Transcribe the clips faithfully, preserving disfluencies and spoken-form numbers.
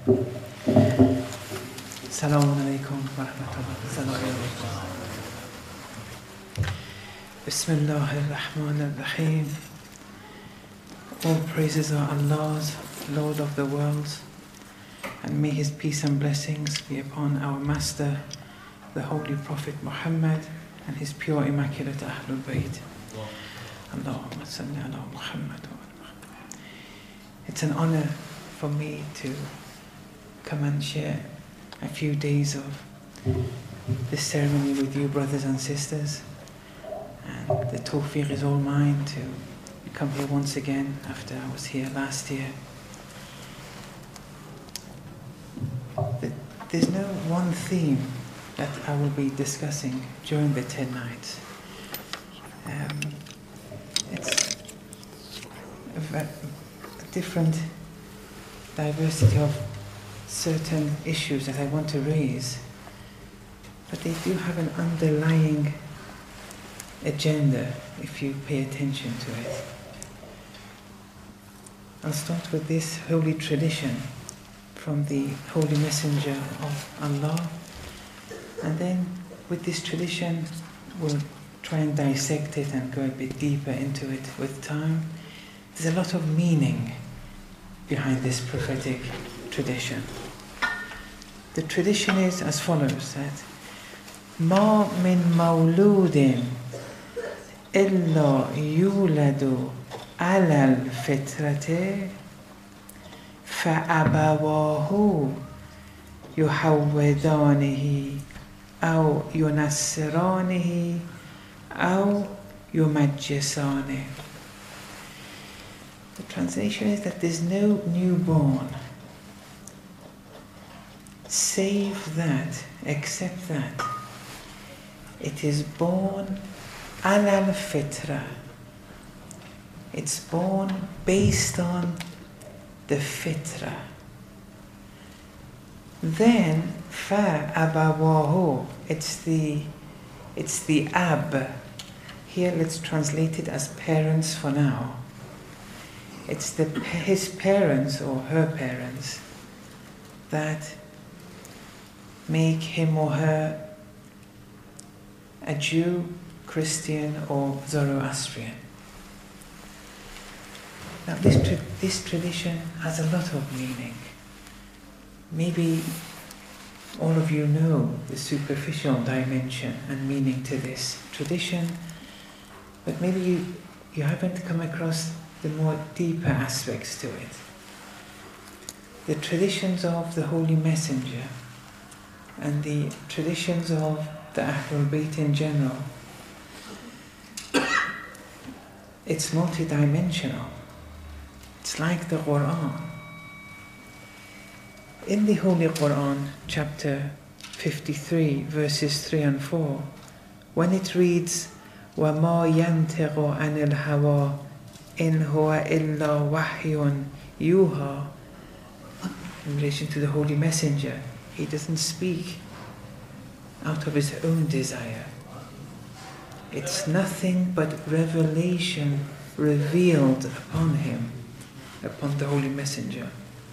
Assalamu alaikum wa rahmatullahi. Bismillah ar-Rahman ar-Rahim. All praises are Allah's, Lord of the worlds, and may His peace and blessings be upon our Master, the Holy Prophet Muhammad, and his pure, immaculate Ahlul Bayt. Allahumma salli ala Muhammad wa ala Muhammad. It's an honor for me to come and share a few days of this ceremony with you, brothers and sisters. And the tawfiq is all mine to come here once again after I was here last year. There's no one theme that I will be discussing during the ten nights. Um, it's a, a different diversity of certain issues that I want to raise, but they do have an underlying agenda if you pay attention to it. I'll start with this holy tradition from the Holy Messenger of Allah, and then with this tradition we'll try and dissect it and go a bit deeper into it with time. There's a lot of meaning behind this prophetic tradition. The tradition is as follows, that Ma min mawludin illa yuladu ala al-fitrati fa'abawahu yuhawwidanihi aw yunassiranihi aw yumajjisanihi. The translation is that there's no newborn save that, except that it is born ala al-fitra. It's born based on the fitra. Then fa abawahu, it's the it's the ab. Here let's translate it as parents for now. It's the his parents or her parents that make him or her a Jew, Christian or Zoroastrian. Now this, tra this tradition has a lot of meaning. Maybe all of you know the superficial dimension and meaning to this tradition, but maybe you, you haven't come across the more deeper aspects to it. The traditions of the Holy Messenger and the traditions of the Ahlul Bayt in general, it's multidimensional. It's like the Quran. In the Holy Quran, chapter fifty-three, verses three and four, when it reads, وَمَا يَنْتِقُ عَنِ الْهَوَىٰ إِنْ هُوَ إِلَّا وَحْيٌ يُوحَىٰ, in relation to the Holy Messenger, he doesn't speak out of his own desire. It's nothing but revelation revealed upon him, upon the Holy Messenger.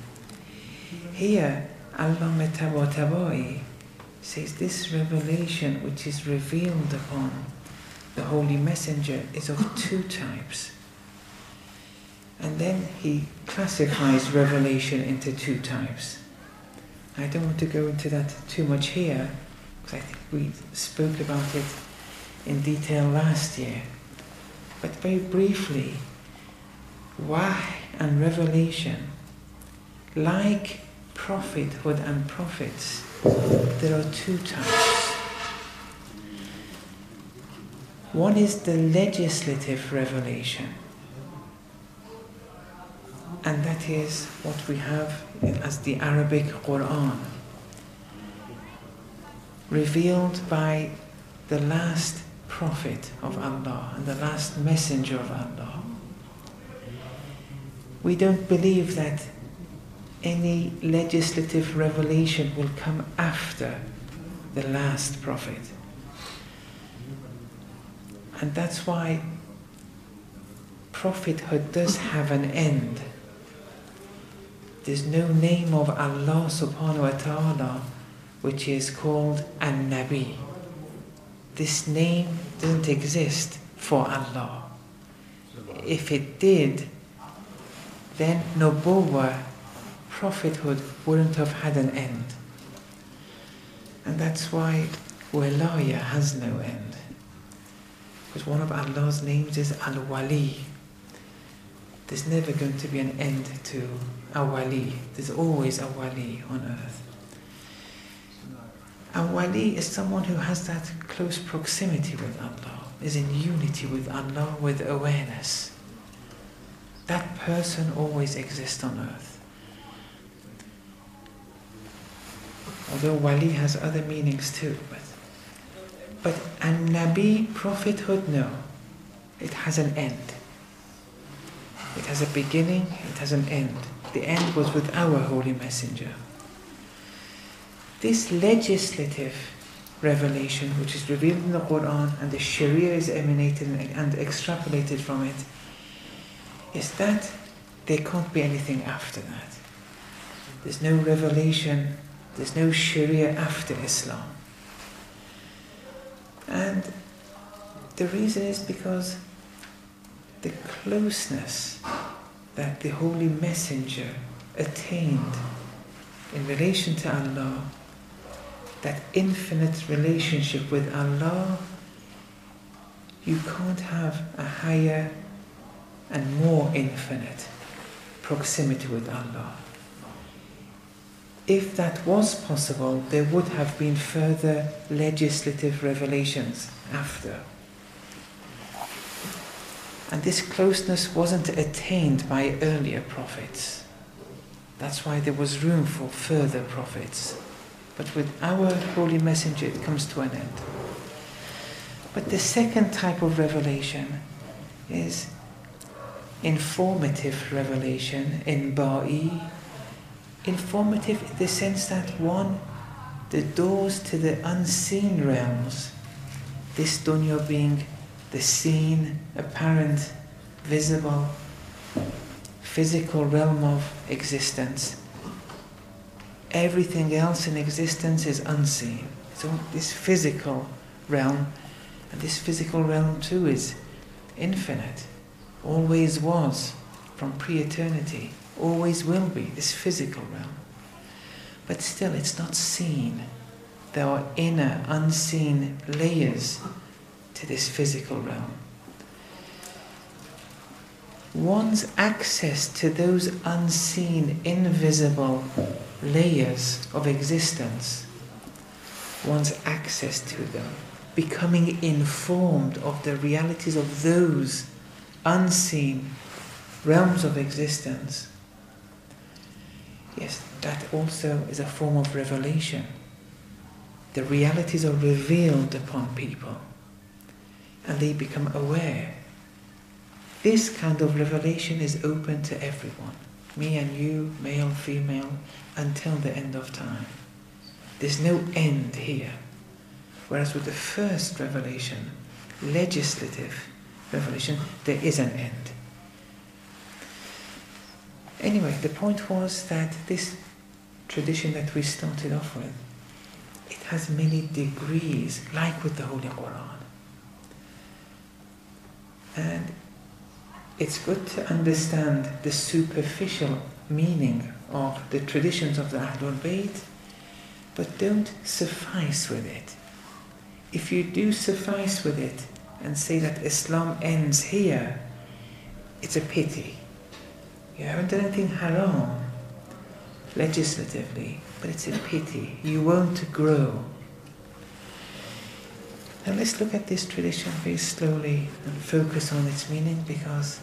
Here, Allama Tabatabai says this revelation which is revealed upon the Holy Messenger is of two types. And then he classifies revelation into two types. I don't want to go into that too much here, because I think we spoke about it in detail last year. But very briefly, wahy and revelation, like prophethood and prophets, there are two types. One is the legislative revelation, and that is what we have as the Arabic Quran, revealed by the last prophet of Allah and the last messenger of Allah. We don't believe that any legislative revelation will come after the last prophet. And that's why prophethood does have an end. there's no name of Allah subhanahu wa ta'ala which is called An-Nabi. This name doesn't exist for Allah. If it did, then Nubuwwah, prophethood, wouldn't have had an end. And that's why Wilaya has no end. Because one of Allah's names is Al-Wali. There's never going to be an end to a Wali. There's always a Wali on earth. A Wali is someone who has that close proximity with Allah, is in unity with Allah, with awareness. That person always exists on earth. Although Wali has other meanings too. But, but An-Nabi, prophethood, no. It has an end. It has a beginning, it has an end. The end was with our Holy Messenger. This legislative revelation, which is revealed in the Quran and the Sharia is emanated and extrapolated from it, is that there can't be anything after that. There's no revelation, there's no Sharia after Islam. And the reason is because the closeness that the Holy Messenger attained in relation to Allah, that infinite relationship with Allah, you can't have a higher and more infinite proximity with Allah. If that was possible, there would have been further legislative revelations after. And this closeness wasn't attained by earlier prophets. That's why there was room for further prophets. But with our Holy Messenger, it comes to an end. But the second type of revelation is informative revelation, inba'i. Informative in the sense that, one, the doors to the unseen realms, this dunya being the seen, apparent, visible, physical realm of existence. Everything else in existence is unseen. So this physical realm, and this physical realm too is infinite, always was, from pre-eternity, always will be, this physical realm. But still it's not seen. There are inner, unseen layers to this physical realm. One's access to those unseen, invisible layers of existence, one's access to them, becoming informed of the realities of those unseen realms of existence, yes, that also is a form of revelation. The realities are revealed upon people, and they become aware. This kind of revelation is open to everyone, me and you, male, female, until the end of time. There's no end here. Whereas with the first revelation, legislative revelation, there is an end. Anyway, the point was that this tradition that we started off with, it has many degrees, like with the Holy Quran. And it's good to understand the superficial meaning of the traditions of the Ahlul Bayt, but don't suffice with it. If you do suffice with it and say that Islam ends here, it's a pity. You haven't done anything haram legislatively, but it's a pity. You won't grow. Now let's look at this tradition very slowly and focus on its meaning, because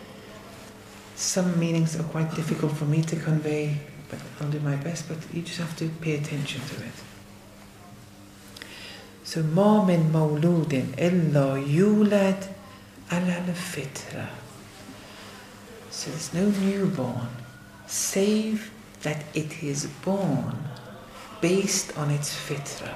some meanings are quite difficult for me to convey, but I'll do my best, but you just have to pay attention to it. So, مَا مِن مَوْلُودٍ إِلَّا يُولَدْ عَلَى الْفِطْرَةِ. So there's no newborn, save that it is born based on its fitra.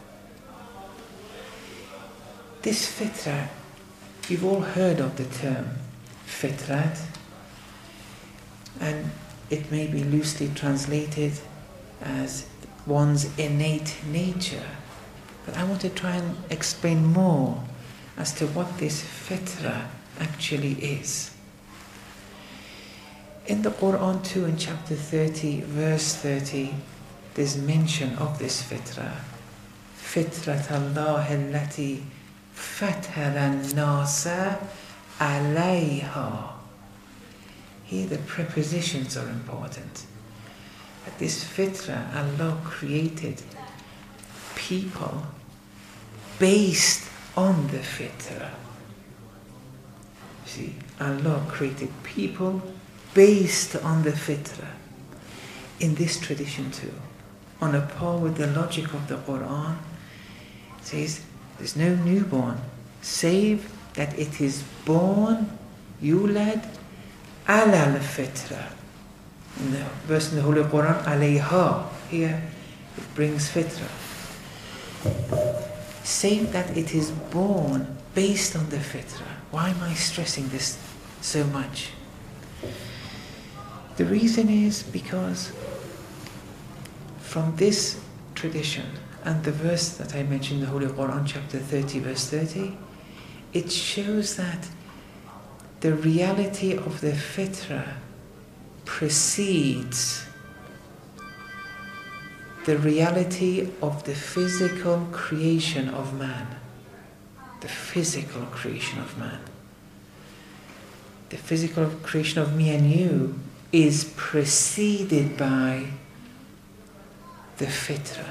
This fitra, you've all heard of the term fitrat, and it may be loosely translated as one's innate nature. But I want to try and explain more as to what this fitra actually is. In the Quran too, in chapter thirty, verse thirty, there's mention of this fitra. Fitrat Allah allati fatara an-nasa alayha. Here the prepositions are important. That this fitra, Allah created people based on the fitra. See, Allah created people based on the fitra. In this tradition too, on a par with the logic of the Quran, it says there's no newborn save that it is born, yulad, ala al-fitra. In the verse in the Holy Quran, alayha, here it brings fitra. Save that it is born based on the fitra. Why am I stressing this so much? The reason is because from this tradition and the verse that I mentioned, the Holy Quran, chapter thirty, verse thirty, it shows that the reality of the fitra precedes the reality of the physical creation of man. The physical creation of man. The physical creation of me and you is preceded by the fitra.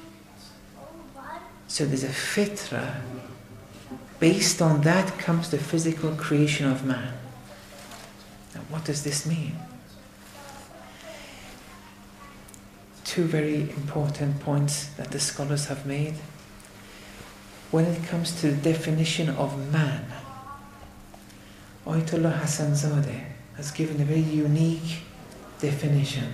So there's a fitra. Based on that comes the physical creation of man. Now what does this mean? Two very important points that the scholars have made. When it comes to the definition of man, Ayatollah Hassan Zadeh has given a very unique definition,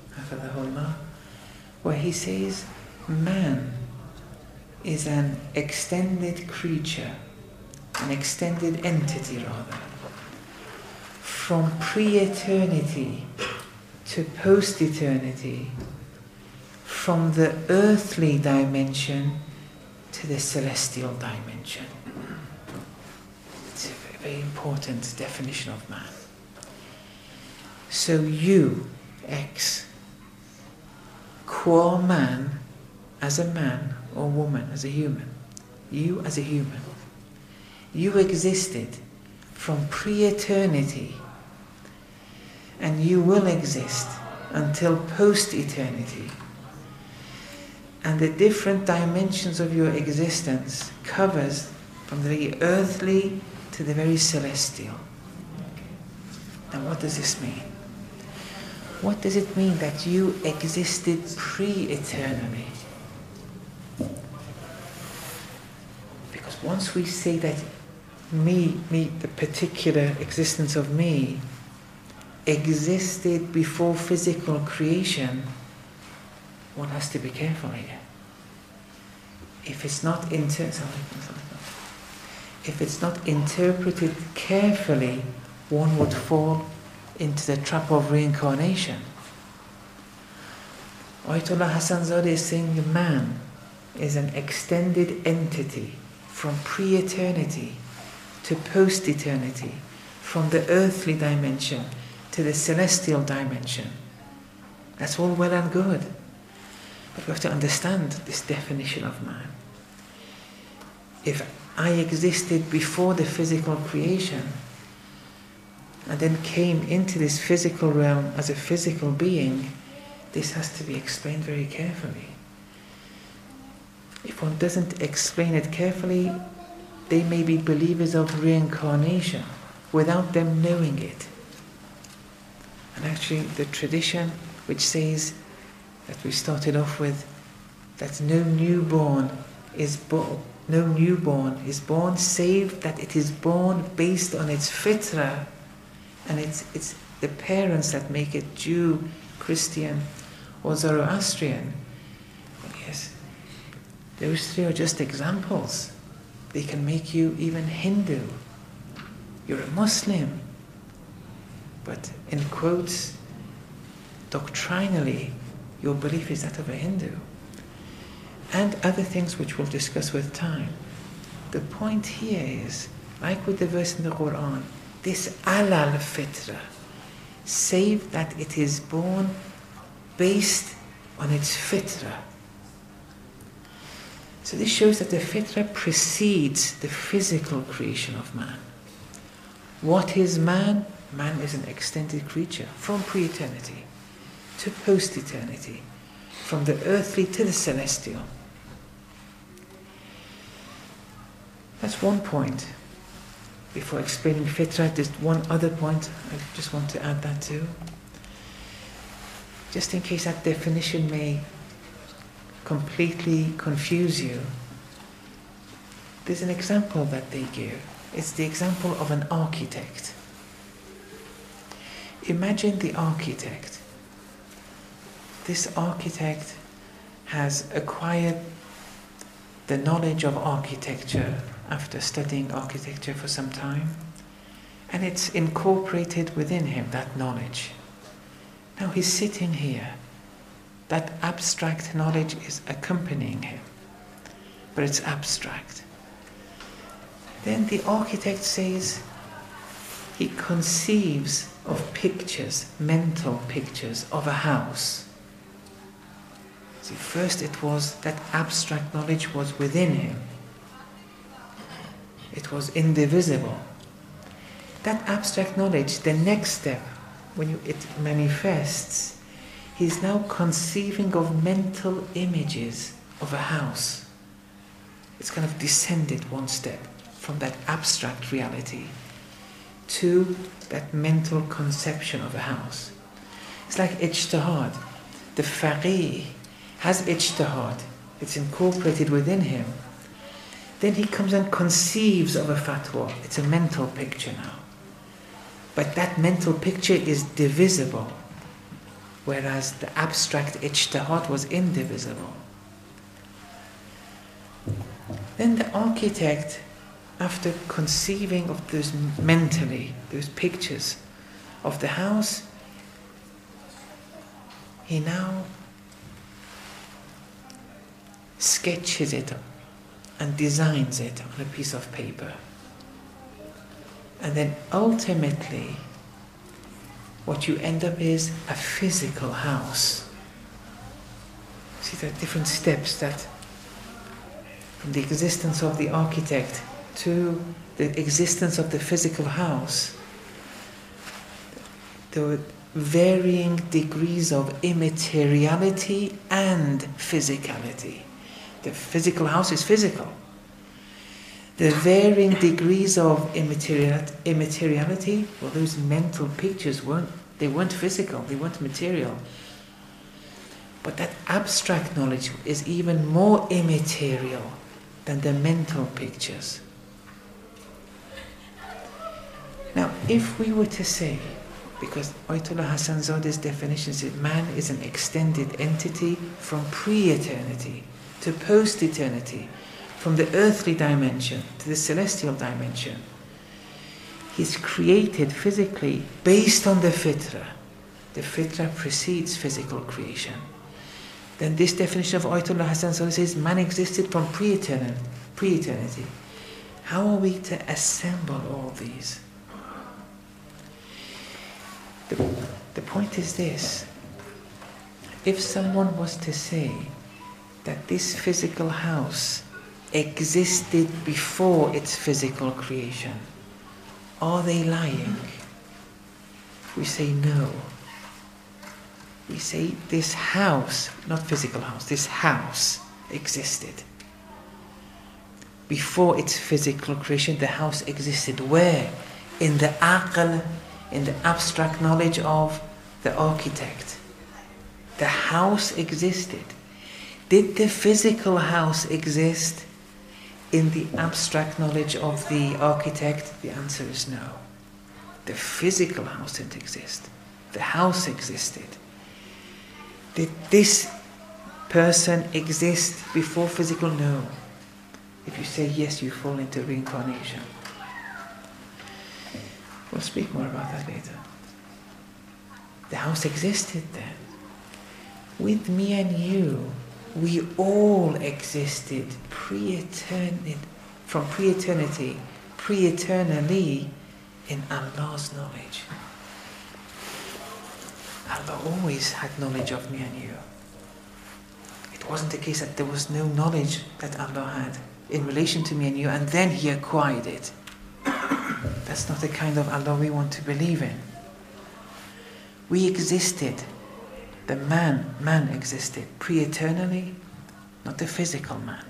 where he says man is an extended creature, an extended entity rather, from pre-eternity to post-eternity, from the earthly dimension to the celestial dimension. It's a very important definition of man. So you, X, qua man, as a man or woman, as a human, you as a human, you existed from pre-eternity, and you will exist until post-eternity. And the different dimensions of your existence covers from the very earthly to the very celestial. Now what does this mean? What does it mean that you existed pre-eternally? Because once we say that me, me, the particular existence of me, existed before physical creation, one has to be careful here. If it's not inter- if it's not interpreted carefully, one would fall into the trap of reincarnation. Ayatollah Hassan Zadeh is saying the man is an extended entity from pre-eternity to post-eternity, from the earthly dimension to the celestial dimension. That's all well and good. But we have to understand this definition of man. If I existed before the physical creation and then came into this physical realm as a physical being, this has to be explained very carefully. If one doesn't explain it carefully, they may be believers of reincarnation without them knowing it. And actually the tradition which says that we started off with, that no newborn is born, no newborn is born save that it is born based on its fitra, and it's it's the parents that make it Jew, Christian, or Zoroastrian. Yes, those three are just examples. They can make you even Hindu. You're a Muslim, but in quotes, doctrinally your belief is that of a Hindu. And other things which we'll discuss with time. The point here is, like with the verse in the Quran, this alal fitra, save that it is born based on its fitra. So this shows that the fitra precedes the physical creation of man. What is man? Man is an extended creature from pre-eternity to post-eternity, from the earthly to the celestial. That's one point. Before explaining fitra, just one other point I just want to add that too. Just in case that definition may completely confuse you, there's an example that they give. It's the example of an architect. Imagine the architect. This architect has acquired the knowledge of architecture after studying architecture for some time, and it's incorporated within him, that knowledge. Now he's sitting here. That abstract knowledge is accompanying him, but it's abstract. Then the architect says he conceives of pictures, mental pictures of a house. See, first it was that abstract knowledge was within him. It was indivisible. That abstract knowledge, the next step, when you, it manifests, he's now conceiving of mental images of a house. It's kind of descended one step from that abstract reality to that mental conception of a house. It's like ijtihad. The faqih has ijtihad. It's incorporated within him. Then he comes and conceives of a fatwa. It's a mental picture now. But that mental picture is divisible, whereas the abstract ijtihad was indivisible. Then the architect, after conceiving of those mentally, those pictures of the house, he now sketches it and designs it on a piece of paper. And then ultimately, what you end up is a physical house. See, there are different steps that, from the existence of the architect to the existence of the physical house, there were varying degrees of immateriality and physicality. The physical house is physical. The varying degrees of immateriality, well, those mental pictures weren't, they weren't physical, they weren't material. But that abstract knowledge is even more immaterial than the mental pictures. Now, if we were to say, because Ayatollah Hassan Zade's definition says man is an extended entity from pre-eternity to post-eternity, from the earthly dimension to the celestial dimension. He's created physically based on the fitra. The fitra precedes physical creation. Then this definition of Ayatollah Hassan Zadeh says man existed from pre-eternity. pre-eternity. How are we to assemble all these? The, the point is this. If someone was to say that this physical house existed before its physical creation, are they lying? We say no. We say this house, not physical house, this house existed. Before its physical creation, the house existed. Where? In the aql, in the abstract knowledge of the architect. The house existed. Did the physical house exist in the abstract knowledge of the architect? The answer is no. The physical house didn't exist. The house existed. Did this person exist before physical? No. If you say yes, you fall into reincarnation. We'll speak more about that later. The house existed then. With me and you, we all existed pre-eternity, from pre-eternity, pre-eternally in Allah's knowledge. Allah always had knowledge of me and you. It wasn't the case that there was no knowledge that Allah had in relation to me and you, and then He acquired it. That's not the kind of Allah we want to believe in. We existed. The man, man existed pre-eternally, not the physical man.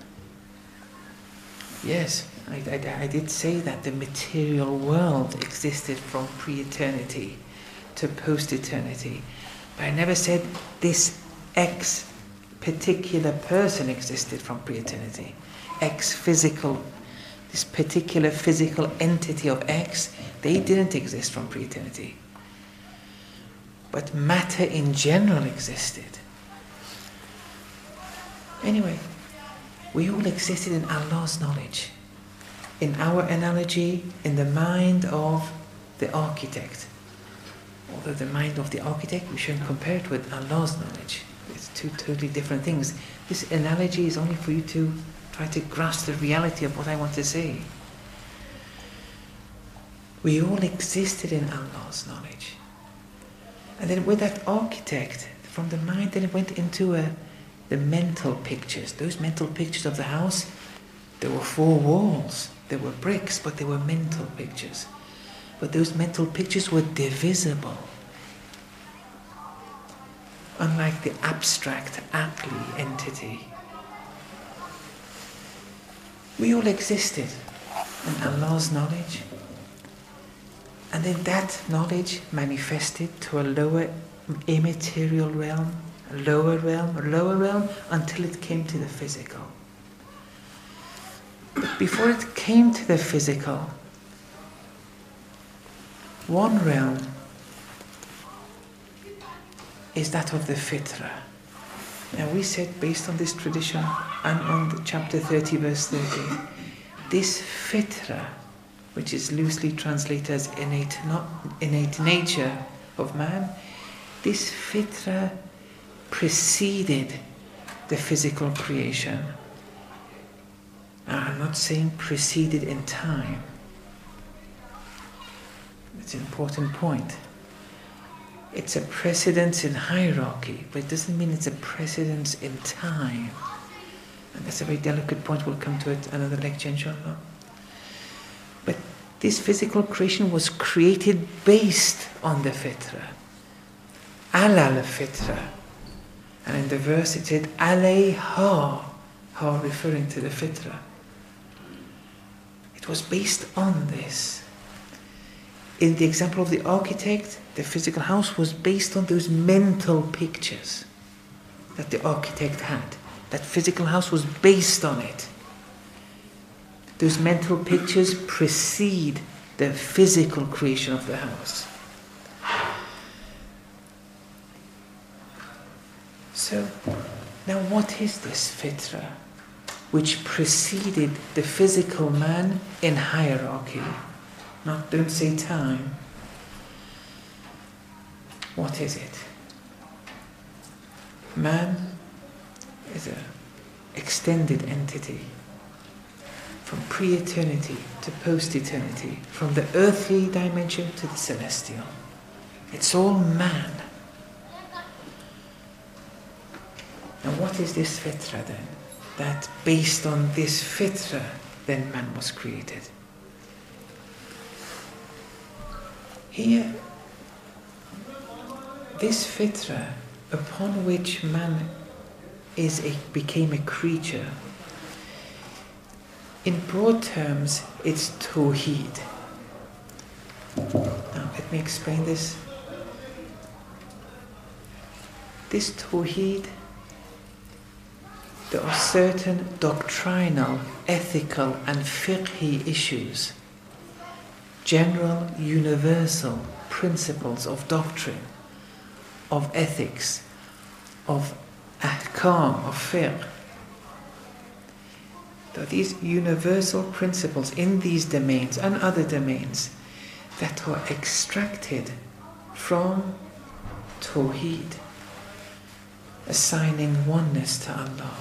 Yes, I, I, I did say that the material world existed from pre-eternity to post-eternity. But I never said this X particular person existed from pre-eternity. X physical, this particular physical entity of X, they didn't exist from pre-eternity. But matter in general existed. Anyway, we all existed in Allah's knowledge. In our analogy, in the mind of the architect. Although the mind of the architect, we shouldn't compare it with Allah's knowledge. It's two totally different things. This analogy is only for you to try to grasp the reality of what I want to say. We all existed in Allah's knowledge. And then with that architect, from the mind, then it went into a, the mental pictures. Those mental pictures of the house, there were four walls, there were bricks, but they were mental pictures. But those mental pictures were divisible. Unlike the abstract Aqli entity. We all existed in Allah's knowledge. And then that knowledge manifested to a lower immaterial realm, a lower realm, a lower realm, until it came to the physical. But before it came to the physical, one realm is that of the fitrah. Now we said, based on this tradition and on the chapter thirty, verse thirty, this fitrah, which is loosely translated as innate, not innate nature of man, this fitrah preceded the physical creation. Now, I'm not saying preceded in time. It's an important point. It's a precedence in hierarchy, but it doesn't mean it's a precedence in time. And that's a very delicate point. We'll come to it another lecture, inshallah. But this physical creation was created based on the fitrah. Ala al-fitrah. And in the verse it said, alayha, ha referring to the fitrah. It was based on this. In the example of the architect, the physical house was based on those mental pictures that the architect had. That physical house was based on it. Those mental pictures precede the physical creation of the house. So, now what is this fitrah which preceded the physical man in hierarchy? Not, don't say time. What is it? Man is an extended entity. From pre-eternity to post-eternity, from the earthly dimension to the celestial. It's all man. Now what is this fitrah then? That based on this fitrah, then man was created. Here, this fitrah upon which man is a, became a creature, in broad terms, it's Tawheed. Now, let me explain this. This Tawheed, there are certain doctrinal, ethical, and fiqhi issues, general, universal principles of doctrine, of ethics, of ahkam, of fiqh. There are these universal principles in these domains and other domains that are extracted from Tawheed, assigning oneness to Allah.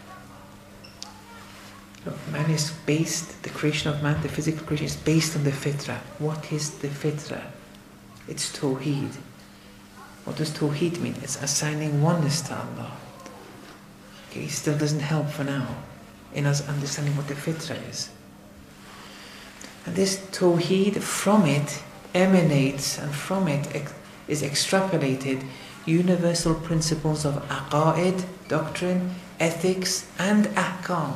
Look, man is based, the creation of man, the physical creation is based on the fitrah. What is the fitrah? It's Tawheed. What does Tawheed mean? It's assigning oneness to Allah. Okay, it still doesn't help for now in us understanding what the fitrah is. And this Tawheed, from it emanates, and from it ex- is extrapolated universal principles of aqa'id, doctrine, ethics, and ahkam.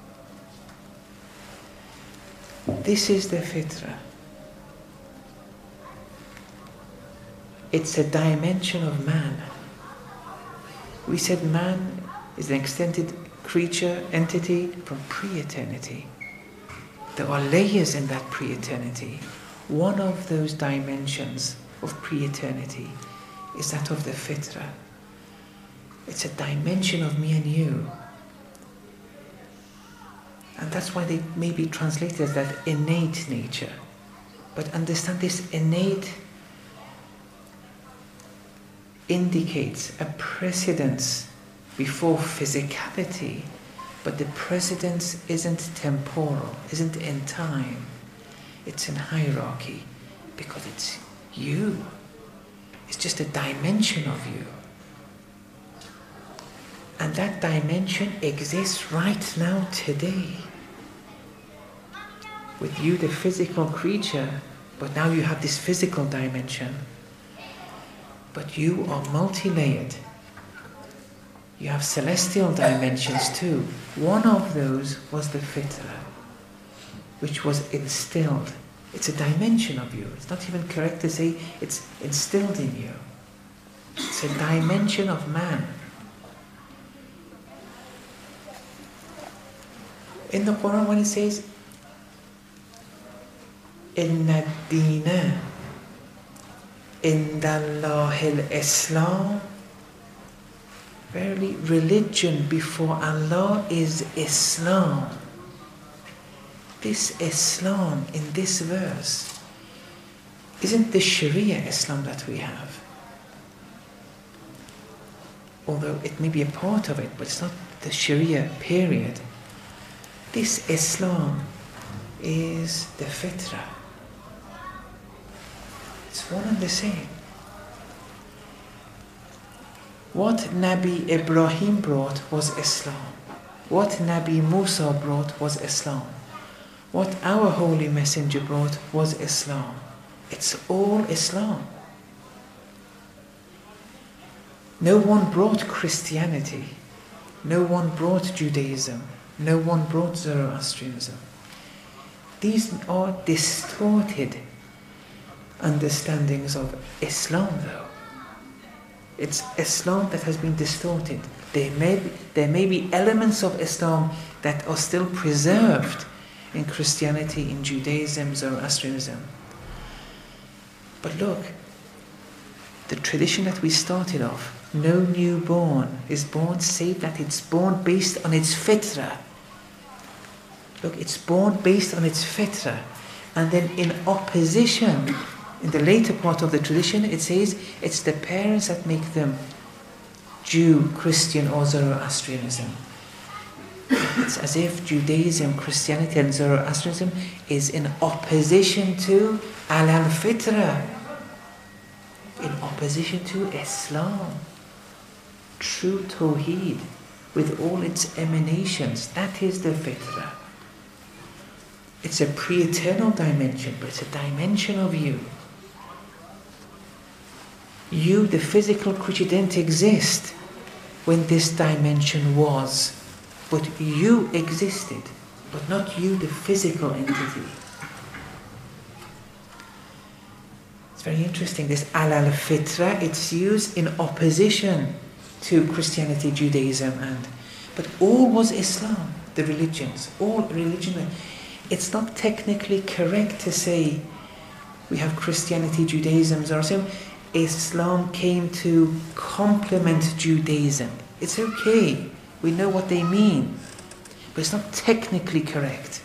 This is the fitrah. It's a dimension of man. We said man is an extended creature, entity from pre-eternity. There are layers in that pre-eternity. One of those dimensions of pre-eternity is that of the fitrah. It's a dimension of me and you. And that's why they may be translated as that innate nature. But understand, this innate indicates a precedence before physicality, but the precedence isn't temporal, isn't in time. It's in hierarchy, because it's you. It's just a dimension of you. And that dimension exists right now, today. With you, the physical creature, but now you have this physical dimension. But you are multi-layered. You have celestial dimensions too. One of those was the fitrah, which was instilled. It's a dimension of you. It's not even correct to say it's instilled in you. It's a dimension of man. In the Quran, when it says, Inna ad-deena inda Allahi al-Islam, verily religion before Allah is Islam. This Islam in this verse isn't the Sharia Islam that we have. Although it may be a part of it, but it's not the Sharia period. This Islam is the fitrah. It's one and the same. What Nabi Ibrahim brought was Islam. What Nabi Musa brought was Islam. What our Holy Messenger brought was Islam. It's all Islam. No one brought Christianity. No one brought Judaism. No one brought Zoroastrianism. These are distorted understandings of Islam, though. It's Islam that has been distorted. There may be, there may be elements of Islam that are still preserved in Christianity, in Judaism, Zoroastrianism. But look, the tradition that we started off, no newborn is born save that it's born based on its fitrah. Look, it's born based on its fitrah. And then in opposition, in the later part of the tradition, it says it's the parents that make them Jew, Christian, or Zoroastrianism. It's as if Judaism, Christianity, and Zoroastrianism is in opposition to al-fitrah, in opposition to Islam. True Tawheed, with all its emanations, that is the fitrah. It's a pre-eternal dimension, but it's a dimension of you. You, the physical creature, didn't exist when this dimension was. But you existed, but not you, the physical entity. It's very interesting, this al-al-fitra, it's used in opposition to Christianity, Judaism, and but all was Islam, the religions, all religion. It's not technically correct to say we have Christianity, Judaism, Zoroastrianism. Islam came to complement Judaism. It's okay. We know what they mean. But it's not technically correct.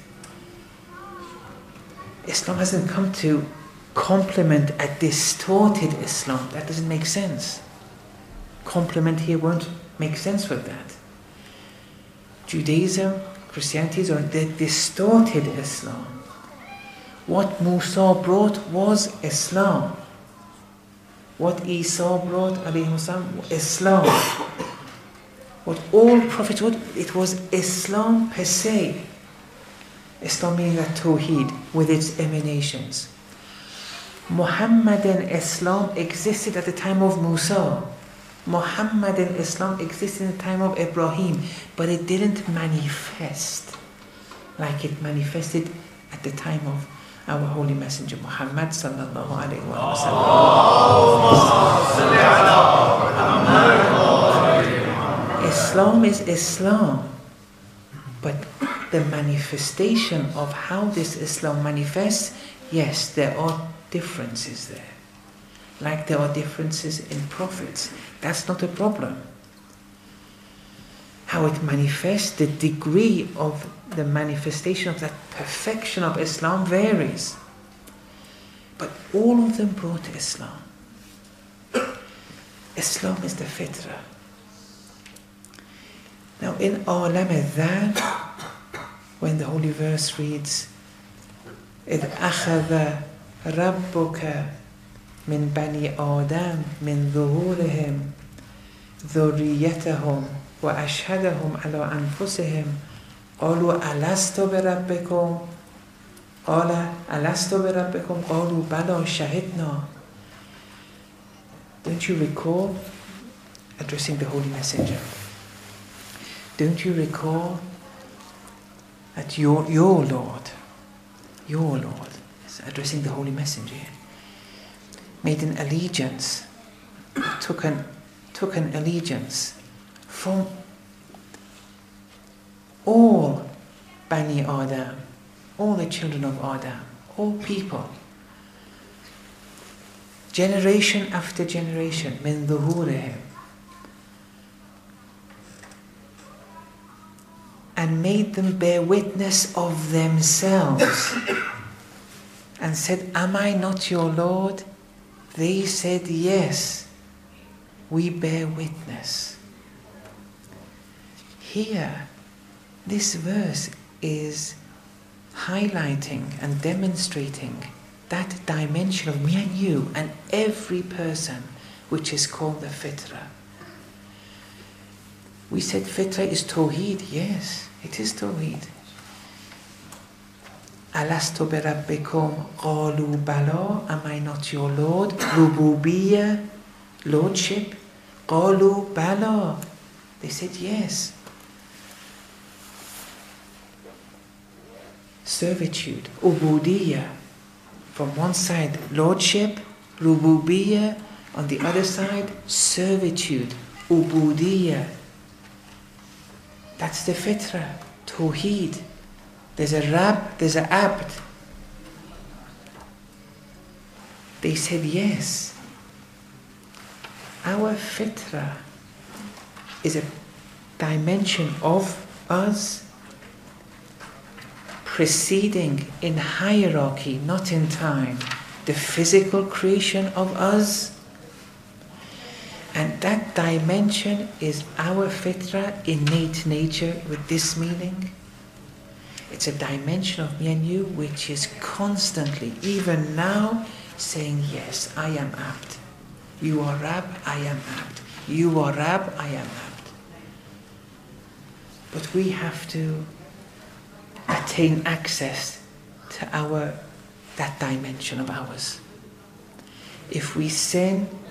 Islam hasn't come to complement a distorted Islam. That doesn't make sense. complement here won't make sense with that. Judaism, Christianity, or the distorted Islam. What Musa brought was Islam. What Isa brought, alayhi salam, Islam. What all prophets brought, it was Islam per se. Islam meaning that Tawheed with its emanations. Muhammadan Islam existed at the time of Musa. Muhammadan Islam existed in the time of Ibrahim, but it didn't manifest like it manifested at the time of our Holy Messenger Muhammad sallallahu alayhi wa sallam. Islam is Islam, but the manifestation of how this Islam manifests, yes, there are differences there. Like there are differences in prophets. That's not a problem. How it manifests, the degree of the manifestation of that perfection of Islam varies. But all of them brought Islam. Islam is the fitrah. Now in Alam al-Dhan, when the holy verse reads, إِذْ أَخَذَ رَبُّكَ من بني آدم من ظهورهم ذريتهم وأشهدهم على أنفسهم قالوا ألست بربكم قال ألست بربكم قالوا بلى شهدنا. Don't you recall addressing the Holy Messenger? Don't you recall that your, your Lord, your Lord, is addressing the Holy Messenger, made an allegiance, took an, took an allegiance from all Bani Adam, all the children of Adam, all people, generation after generation, min dhuhurihim, and made them bear witness of themselves and said, am I not your Lord? They said, yes, we bear witness. Here, this verse is highlighting and demonstrating that dimension of me and you and every person, which is called the fitrah. We said fitrah is Tawheed. Yes, it is Tawheed. Alastu bi rabbikum qalu bala, am I not your Lord? Rububiyyah, Lordship. Qalu bala, they said yes. Servitude, Ubudiyyah, from one side Lordship, Rububiyyah, on the other side servitude, Ubudiyyah. That's the fitrah, Tawheed. There's a Rab, there's a Abd. They said yes. Our fitrah is a dimension of us preceding in hierarchy, not in time, the physical creation of us. And that dimension is our fitrah, innate nature, with this meaning. It's a dimension of me and you which is constantly, even now, saying, yes, I am Abd. You are Rab, I am Abd. You are Rab, I am Abd. But we have to attain access to our that dimension of ours. If we sin,